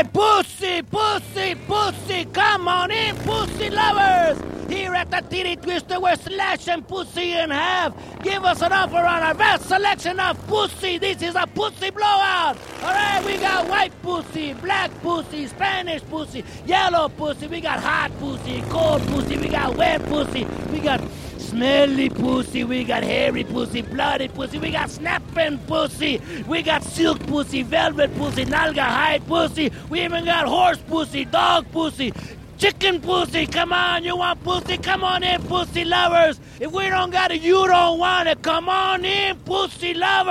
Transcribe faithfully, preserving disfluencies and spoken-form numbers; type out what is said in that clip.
right, pussy, pussy, pussy, come on in, pussy lovers. Here at the Titty Twister, we're slashing pussy in half. Give us an offer on our vast selection of pussy. This is a pussy blowout. All right, we got white pussy, black pussy, Spanish pussy, yellow pussy. We got hot pussy, cold pussy. We got wet pussy. We got smelly pussy. We got hairy pussy, bloody pussy. We got snapping pussy. We got silk pussy, velvet pussy, nalga hide pussy. We even got horse pussy, dog pussy, chicken pussy. Come on, you want pussy? Come on in, pussy lovers. If we don't got it, you don't want it. Come on in, pussy lovers.